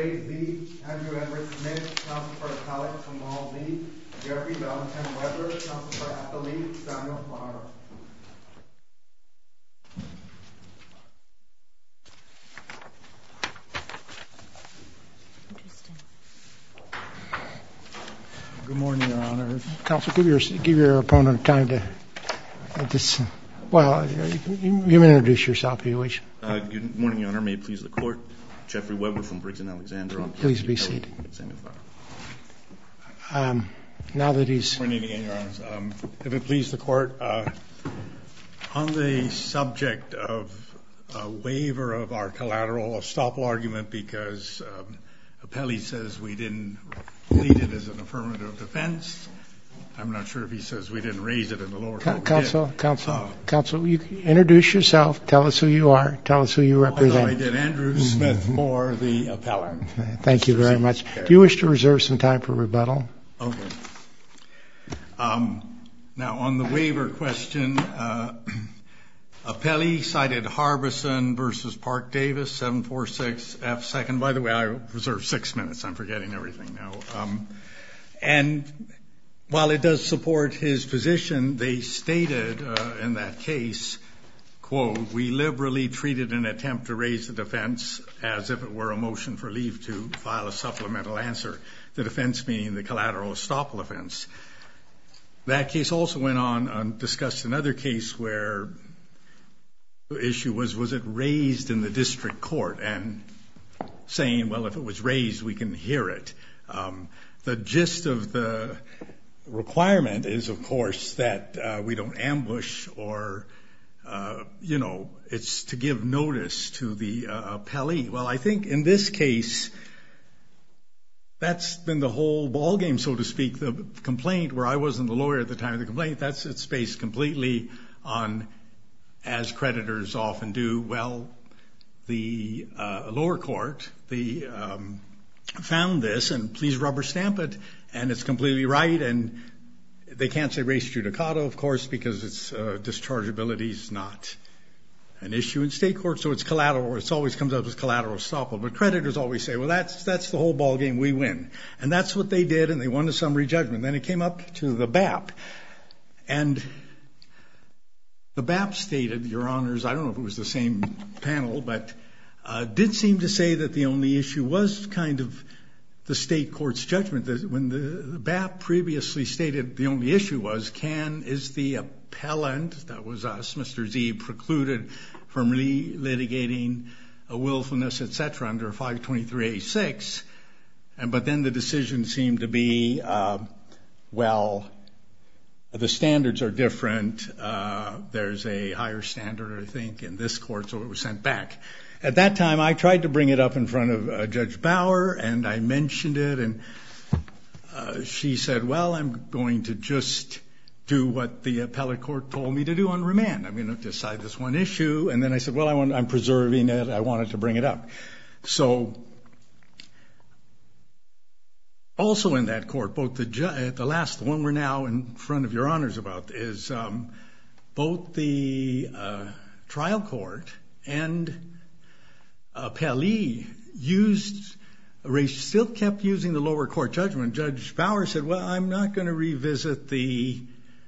Ray Z, Andrew Edward Smith, counsel for appellate, Kamal Lee, Jeffrey Valentine Weber, counsel for appellate, Samuel Farrar. Good morning, Your Honor. Counsel, give your opponent time to you may introduce yourself, if you wish. Good morning, Your Honor. May it please the Court. Jeffrey Weber from Briggs & Alexander. Please be seated. Samuel Farrar. Now that he's... Good morning again, Your Honor. If it please the Court, on the subject of a waiver of our collateral estoppel argument because appellee says we didn't plead it as an affirmative defense. I'm not sure if he says we didn't raise it in the lower court. Counsel, you introduce yourself. Tell us who you are. Tell us who you represent. I thought I did. Andrew Smith for the appellant. Thank you very much. Do you wish to reserve some time for rebuttal? Okay. Now, on the waiver question, appellee cited Harbison versus Park Davis, 746 F. Second. By the way, I reserved 6 minutes. I'm forgetting everything now. And while it does support his position, they stated in that case, quote, we liberally treated an attempt to raise the defense as if it were a motion for leave to file a supplemental answer, the defense meaning the collateral estoppel offense. That case also went on and discussed another case where the issue was it raised in the district court, and saying, well, if it was raised, we can hear it. The gist of the requirement is, of course, that we don't ambush or, it's to give notice to the appellee. Well, I think in this case, that's been the whole ballgame, so to speak. The complaint, where I wasn't the lawyer at the time of the complaint, it's based completely on, as creditors often do, well, the lower court, found this, and please rubber stamp it, and it's completely right, and they can't say res judicata, of course, because it's dischargeability is not an issue in state court, so it's collateral. It always comes up as collateral estoppel, but creditors always say, well, that's the whole ballgame, we win. And that's what they did, and they won the summary judgment. Then it came up to the BAP, and the BAP stated, Your Honors, I don't know if it was the same panel, but did seem to say that the only issue was kind of the state court's judgment. That when the BAP previously stated the only issue was, is the appellant, that was us, Mr. Z, precluded from litigating a willfulness, et cetera, under 523A6. But then the decision seemed to be, well, the standards are different. There's a higher standard, I think, in this court, so it was sent back. At that time, I tried to bring it up in front of Judge Bauer, and I mentioned it, and she said, well, I'm going to just do what the appellate court told me to do on remand. I'm going to decide this one issue. And then I said, well, I'm preserving it. I wanted to bring it up. So also in that court, both the last one we're now in front of Your Honors about is both the trial court and appellee still kept using the lower court judgment. Judge Bauer said, well, I'm not going to revisit the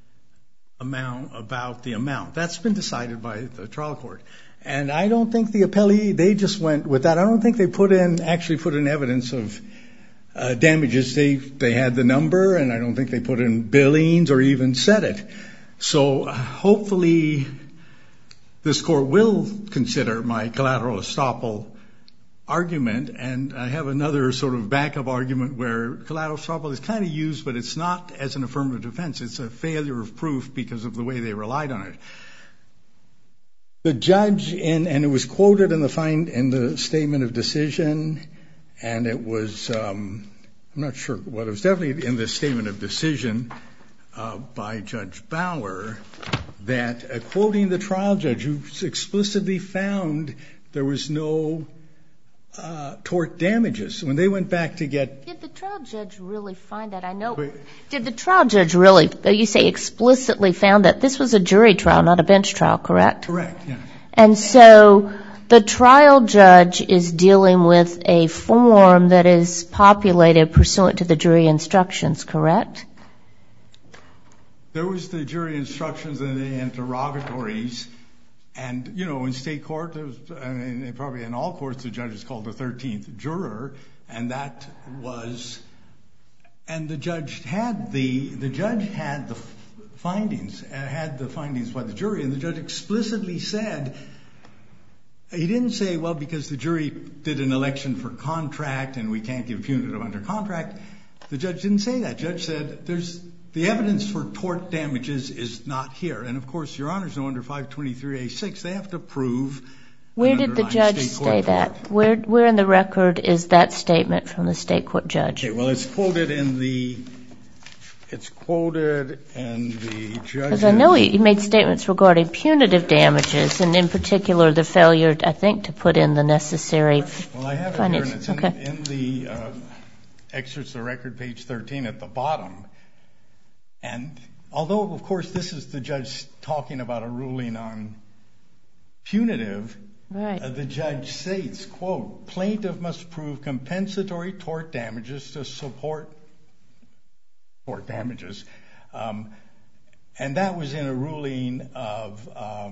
amount. That's been decided by the trial court. And I don't think the appellee, they just went with that. I don't think they actually put in evidence of damages. They had the number, and I don't think they put in billings or even said it. So hopefully this court will consider my collateral estoppel argument, and I have another sort of backup argument where collateral estoppel is kind of used, but it's not as an affirmative defense. It's a failure of proof because of the way they relied on it. The judge, and it was quoted in the statement of decision, and it was, I'm not sure what, it was definitely in the statement of decision by Judge Bauer, that quoting the trial judge, who explicitly found there was no tort damages. When they went back to get... Did the trial judge really find that? I know. Did the trial judge really, you say explicitly found that this was a jury trial, not a bench trial, correct? Correct, yeah. And so The trial judge is dealing with a form that is populated pursuant to the jury instructions, correct? There was the jury instructions and the interrogatories. And, you know, in state court, and probably in all courts, the judge is called the 13th juror. And that was, and the judge had the findings by the jury. And the judge explicitly said, he didn't say, well, because the jury did an election for contract and we can't give punitive under contract. The judge didn't say that. The judge said, the evidence for tort damages is not here. And, of course, Your Honors know under 523A6, they have to prove. Where did the judge say that? Where in the record is that statement from the state court judge? Okay, well, it's quoted in the judge's. Because I know he made statements regarding punitive damages, and in particular the failure, I think, to put in the necessary findings. Well, I have it here, and it's in the excerpts of record, page 13 at the bottom. And although, of course, this is the judge talking about a ruling on punitive, right. The judge states, quote, plaintiff must prove compensatory tort damages to support tort damages. And that was in a ruling of,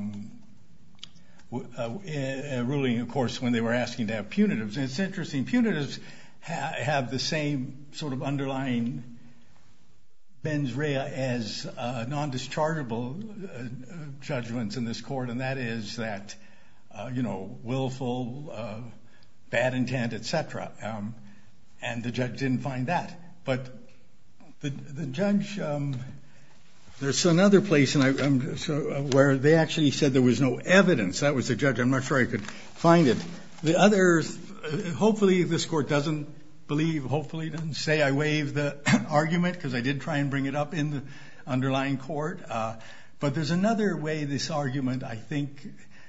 of course, when they were asking to have punitives. And it's interesting, punitives have the same sort of underlying mens rea as non-dischargeable judgments in this court, and that is that, willful, bad intent, etc. And the judge didn't find that. But the judge, there's another place where they actually said there was no evidence. That was the judge. I'm not sure I could find it. The other, hopefully this court doesn't say I waived the argument, because I did try and bring it up in the underlying court. But there's another way this argument, I think,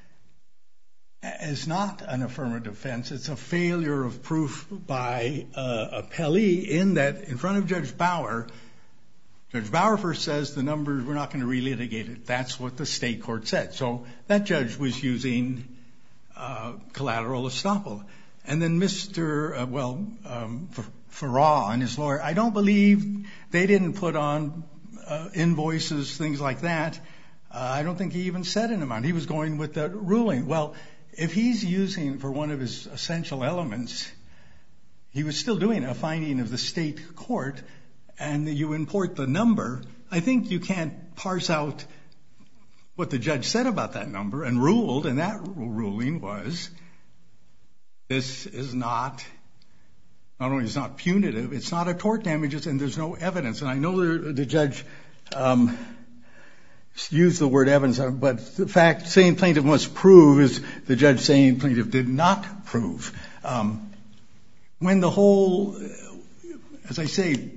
is not an affirmative defense. It's a failure of proof by appellee in that, in front of Judge Bauer first says the numbers, we're not going to relitigate it. That's what the state court said. So that judge was using collateral estoppel. And then Farrar and his lawyer, I don't believe they didn't put on invoices, things like that. I don't think he even said an amount. He was going with the ruling. Well, if he's using for one of his essential elements, he was still doing a finding of the state court, and you import the number, I think you can't parse out what the judge said about that number and ruled, and that ruling was this is not only is not punitive, it's not a tort damages, and there's no evidence. And I know the judge used the word evidence, but the fact saying plaintiff must prove is the judge saying plaintiff did not prove. When the whole, as I say,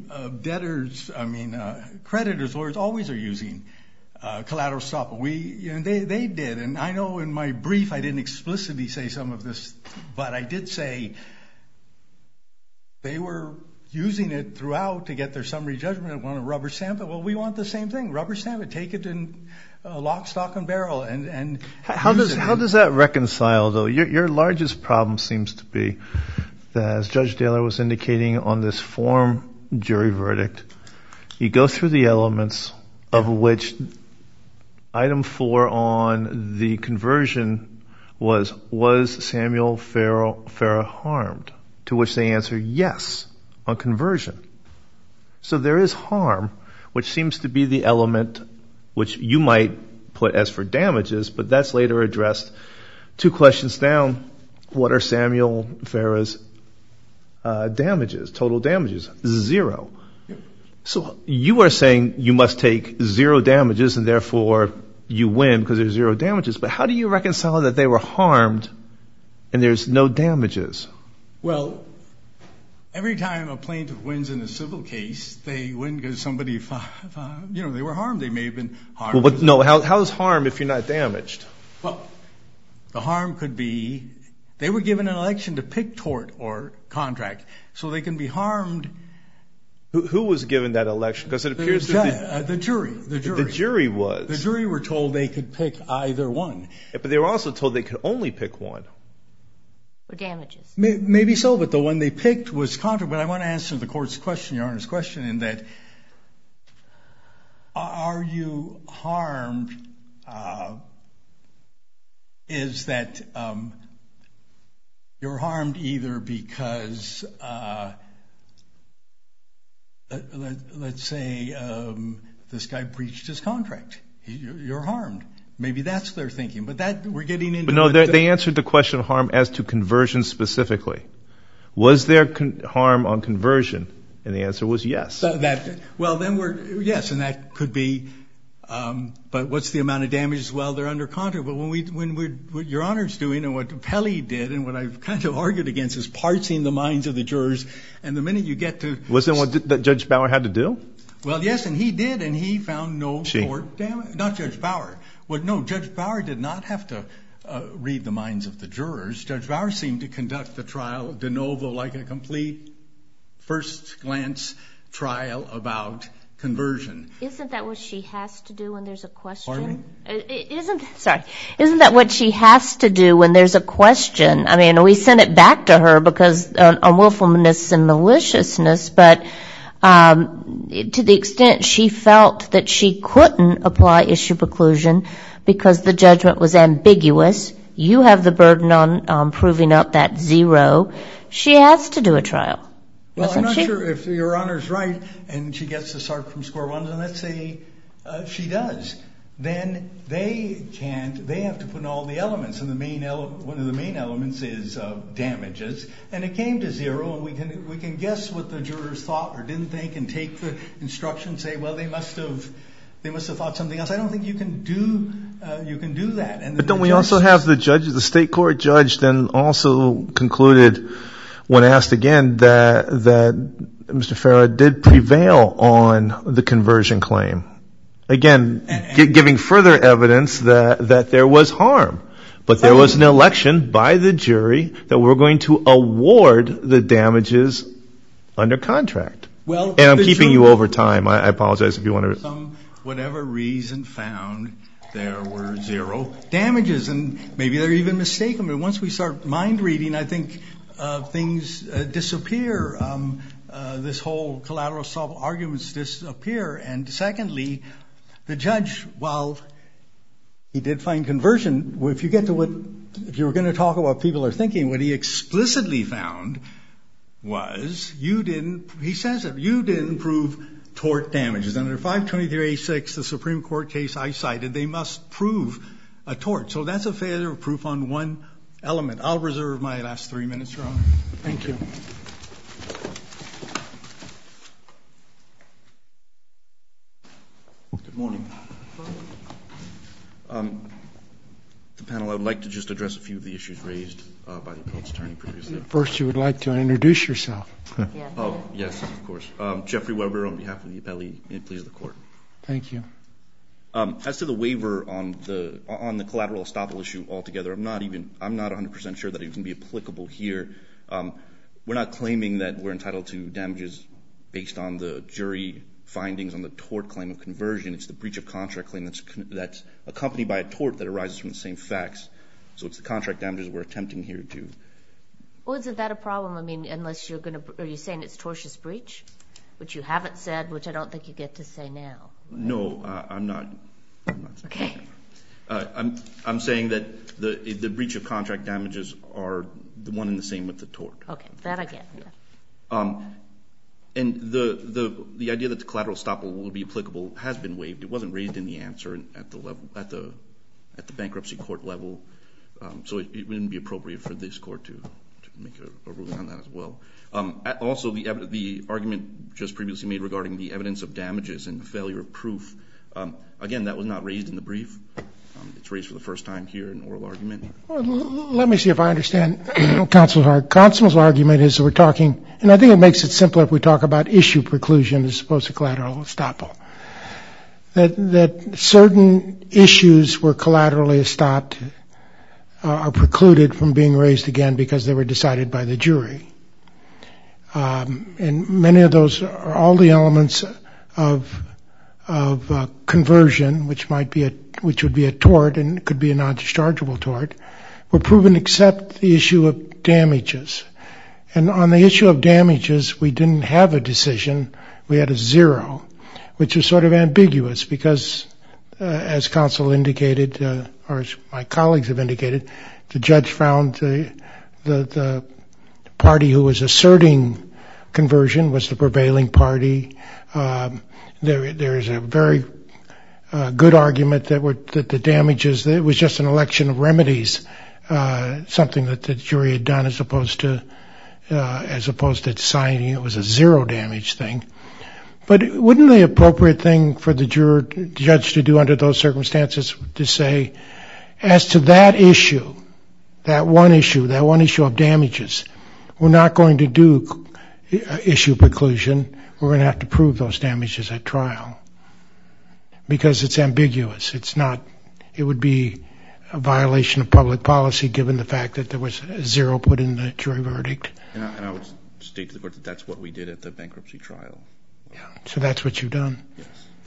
creditors, lawyers always are using collateral estoppel. They did, and I know in my brief I didn't explicitly say some of this, but I did say they were using it throughout to get their summary judgment and want to rubber stamp it. Well, we want the same thing. Rubber stamp it. Take it in lock, stock, and barrel. And how does that reconcile, though? Your largest problem seems to be that, as Judge Daler was indicating on this form jury verdict, you go through the elements of which item 4 on the conversion was Samuel Farrar harmed, to which they answer yes on conversion. So there is harm, which seems to be the element which you might put as for damages, but that's later addressed 2 questions down. What are Samuel Farrar's damages, total damages? 0. So you are saying you must take 0 damages and therefore you win because there's 0 damages, but how do you reconcile that they were harmed and there's no damages? Well, every time a plaintiff wins in a civil case, they win because somebody, they were harmed. They may have been harmed. Well, but no, how is harm if you're not damaged? Well, the harm could be they were given an election to pick tort or contract, so they can be harmed. Who was given that election? Because it appears that the jury. The jury was. The jury were told they could pick either one. Yeah, but they were also told they could only pick one. or damages? Maybe so, but the one they picked was contract. But I want to answer the court's question, Your Honor's question, in that are you harmed is that you're harmed either because, let's say, this guy breached his contract. You're harmed. Maybe that's their thinking. But that we're getting into. But no, they answered the question of harm as to conversion specifically. Was there harm on conversion? And the answer was yes. Well, then yes, and that could be. But what's the amount of damages? Well, they're under contract. But what Your Honor's doing and what Pelley did and what I've kind of argued against is parsing the minds of the jurors. And the minute you get to. Wasn't what that Judge Bauer had to do? Well, yes, and he did, and he found no tort damage. Not Judge Bauer. No, Judge Bauer did not have to read the minds of the jurors. Judge Bauer seemed to conduct the trial de novo like a complete first glance trial about conversion. Isn't that what she has to do when there's a question? Pardon me? Isn't that what she has to do when there's a question? I mean, we sent it back to her because on willfulness and maliciousness, but to the extent she felt that she couldn't apply issue preclusion because the judgment was ambiguous, you have the burden on proving up that zero. She has to do a trial. Well, I'm not sure if Your Honor's right and she gets to start from square one, and let's say she does. Then they have to put in all the elements, and one of the main elements is damages, and it came to zero, and we can guess what the jurors thought or didn't think, and take the instruction and say, well, they must have thought something else. I don't think you can do that. And but don't we also have the state court judge then also concluded when asked again that Mr. Farah did prevail on the conversion claim. Again, giving further evidence that there was harm. But there was an election by the jury that we're going to award the damages under contract. Well, and I'm keeping you over time. I apologize if you want to. Some whatever reason found there were zero damages, and maybe they're even mistaken. But once we start mind reading, I think things disappear. This whole collateral assault arguments disappear. And secondly, the judge, while he did find conversion, if you were going to talk about what people are thinking, what he explicitly found was you didn't prove tort damages. Under 523A6, the Supreme Court case I cited, they must prove a tort. So that's a failure of proof on one element. I'll reserve my last 3 minutes, Your Honor. Thank you. Good morning. The panel, I would like to just address a few of the issues raised by the appellate's attorney previously. First, you would like to introduce yourself. Oh, yes, of course. Jeffrey Weber on behalf of the appellee. May it please the Court. Thank you. As to the waiver on the collateral estoppel issue altogether, I'm not 100% sure that it can be applicable here. We're not claiming that we're entitled to damages based on the jury findings on the tort claim of conversion. It's the breach of contract claim that's accompanied by a tort that arises from the same facts. So it's the contract damages we're attempting here to. Well, isn't that a problem? I mean, unless are you saying it's tortious breach, which you haven't said, which I don't think you get to say now. No, I'm not. Okay. I'm saying that the breach of contract damages are the one and the same with the tort. Okay, that I get. Yeah. And the idea that the collateral estoppel will be applicable has been waived. It wasn't raised in the answer at the bankruptcy court level, so it wouldn't be appropriate for this court to make a ruling on that as well. Also, the argument just previously made regarding the evidence of damages and the failure of proof. Again, that was not raised in the brief. It's raised for the first time here in oral argument. Well, let me see if I understand counsel's argument. Counsel's argument is that we're talking, and I think it makes it simpler if we talk about issue preclusion as opposed to collateral estoppel. That certain issues were collaterally estopped are precluded from being raised again because they were decided by the jury. And many of those are all the elements of conversion, which would be a tort and could be a non-dischargeable tort, were proven except the issue of damages. And on the issue of damages, we didn't have a decision. We had a 0, which was sort of ambiguous because, as counsel indicated, or as my colleagues have indicated, the judge found the party who was asserting conversion was the prevailing party. There is a very good argument that the damages, it was just an election of remedies, something that the jury had done as opposed to deciding it was a 0 damage thing. But wouldn't the appropriate thing for the judge to do under those circumstances to say, as to that issue, that one issue of damages, we're not going to do issue preclusion. We're going to have to prove those damages at trial because it's ambiguous. It would be a violation of public policy given the fact that there was a 0 put in the jury verdict. And I would state to the court that that's what we did at the bankruptcy trial. Yeah. So that's what you've done? Yes.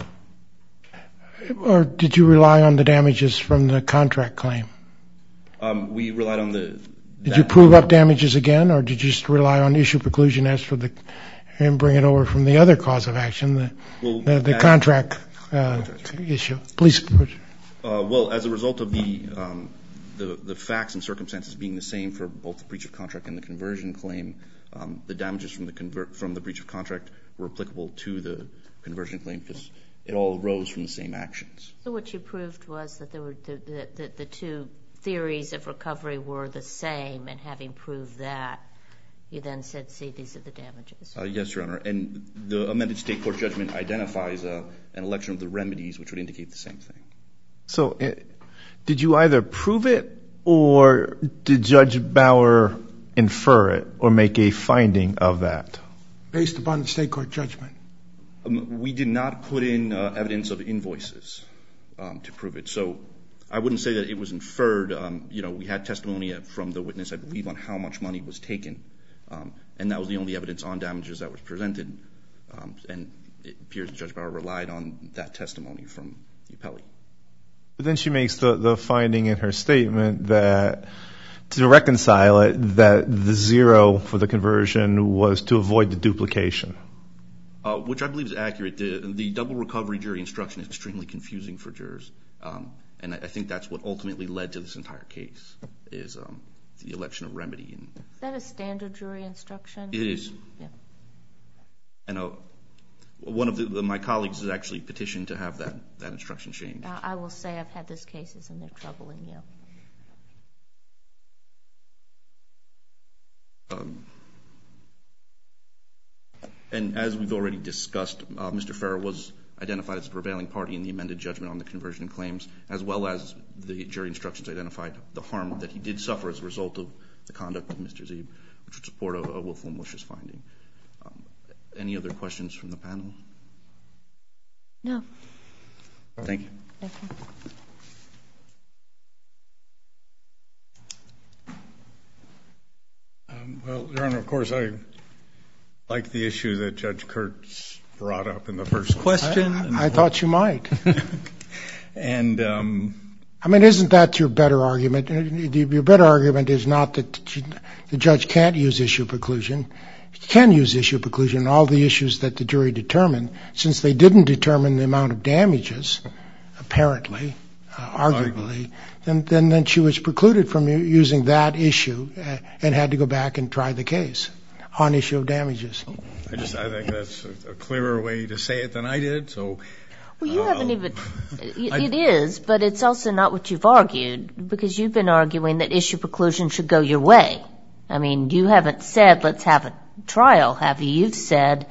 Or did you rely on the damages from the contract claim? We relied on the... Did you prove up damages again, or did you just rely on issue preclusion as for and bring it over from the other cause of action, the contract issue? Please. Well, as a result of the facts and circumstances being the same for both the breach of contract and the conversion claim, the damages from the breach of contract were applicable to the conversion claim because it all arose from the same actions. So what you proved was that the two theories of recovery were the same, and having proved that, you then said, see, these are the damages. Yes, Your Honor. And the amended state court judgment identifies an election of the remedies, which would indicate the same thing. So did you either prove it, or did Judge Bauer infer it or make a finding of that? Based upon the state court judgment. We did not put in evidence of invoices to prove it. So I wouldn't say that it was inferred. We had testimony from the witness, I believe, on how much money was taken. And that was the only evidence on damages that was presented. And it appears that Judge Bauer relied on that testimony from the appellee. But then she makes the finding in her statement that to reconcile it, that the 0 for the conversion was to avoid the duplication. Which I believe is accurate. The double recovery jury instruction is extremely confusing for jurors. And I think that's what ultimately led to this entire case, is the election of remedy. Is that a standard jury instruction? It is. Yeah. And one of my colleagues has actually petitioned to have that instruction changed. I will say I've had those cases, and they're troubling, yeah. And as we've already discussed, Mr. Farrer was identified as the prevailing party in the amended judgment on the conversion claims, as well as the jury instructions identified the harm that he did suffer as a result of the conduct of Mr. Zeeb, which would support a willful and malicious finding. Any other questions from the panel? No. Thank you. Thank you. Well, Your Honor, of course, I like the issue that Judge Kurtz brought up in the first question. I thought you might. And I mean, isn't that your better argument? Your better argument is not that the judge can't use issue preclusion. He can use issue preclusion in all the issues that the jury determined. Since they didn't determine the amount of damages, apparently, arguably, then she was precluded from using that issue and had to go back and try the case on issue of damages. I think that's a clearer way to say it than I did. So, well, you haven't even. It is, but it's also not what you've argued, because you've been arguing that issue preclusion should go your way. I mean, you haven't said let's have a trial, have you? You've said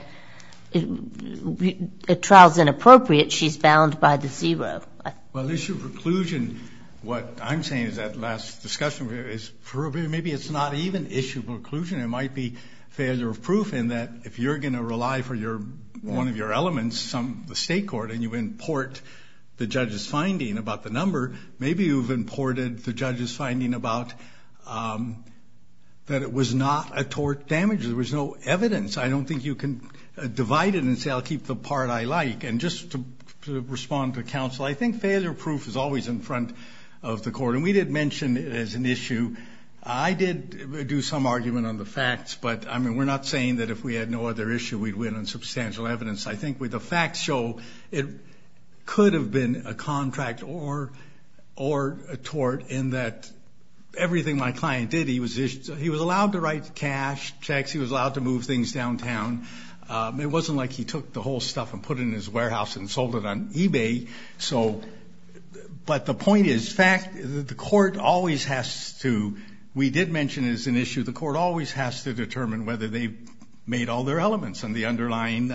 a trial's inappropriate. She's bound by the 0. Well, issue preclusion, what I'm saying is that last discussion is maybe it's not even issue preclusion. It might be failure of proof, in that if you're going to rely for one of your elements, the state court, and you import the judge's finding about the number, maybe you've imported the judge's finding about that it was not a tort damage. There was no evidence. I don't think you can divide it and say I'll keep the part I like. And just to respond to counsel, I think failure of proof is always in front of the court. And we did mention it as an issue I did do some argument on the facts, but, I mean, we're not saying that if we had no other issue, we'd win on substantial evidence. I think with the facts show it could have been a contract or a tort in that everything my client did, he was allowed to write cash checks, he was allowed to move things downtown. It wasn't like he took the whole stuff and put it in his warehouse and sold it on eBay. So, but the point is, the court always has to, we did mention it as an issue, the court always has to determine whether they've made all their elements in the underlying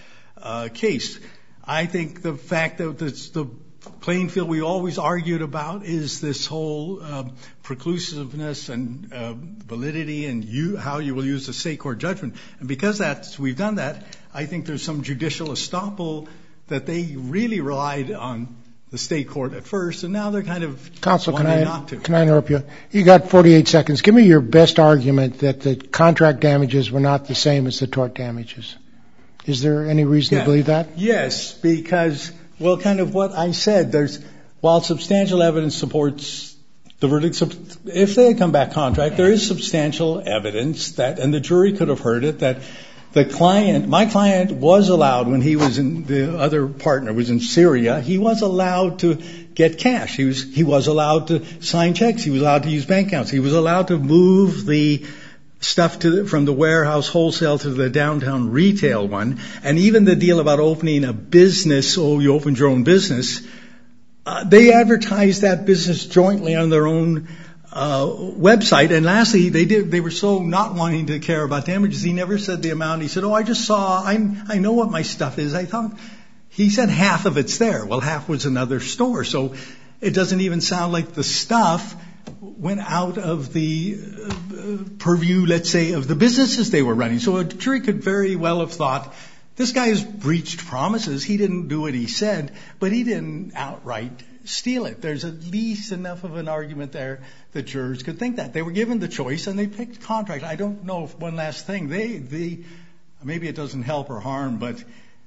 case. I think the fact that the playing field we always argued about is this whole preclusiveness and validity and how you will use the state court judgment. And because we've done that, I think there's some judicial estoppel that they really relied on the state court at first, and now they're kind of Counsel, wanting not to. Can I interrupt you? You got 48 seconds. Give me your best argument that the contract damages were not the same as the tort damages. Is there any reason to believe that? Yes, because, well, kind of what I said, while substantial evidence supports the verdict, if they had come back contract, there is substantial evidence that, and the jury could have heard it, that my client was allowed, when he was the other partner was in Syria, he was allowed to get cash. He was allowed to sign checks. He was allowed to use bank accounts. He was allowed to move the stuff from the warehouse wholesale to the downtown retail one. And even the deal about opening a business, you opened your own business, they advertised that business jointly on their own website. And lastly, they were so not wanting to care about damages, he never said the amount. He said, I just saw, I know what my stuff is. He said half of it's there. Well, half was another store. So it doesn't even sound like the stuff went out of the purview, let's say, of the businesses they were running. So a jury could very well have thought, this guy has breached promises. He didn't do what he said, but he didn't outright steal it. There's at least enough of an argument there that jurors could think that. They were given the choice and they picked contract. I don't know if one last thing, maybe it doesn't help or harm, but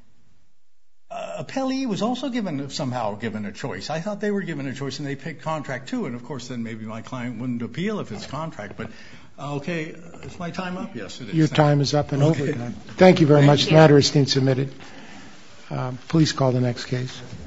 appellee was also somehow given a choice. I thought they were given a choice and they picked contract too. And of course, then maybe my client wouldn't appeal if it's contract. But okay, is my time up? Yes, it is. Your time is up and over. Thank you very much. The matter is being submitted. Please call the next case.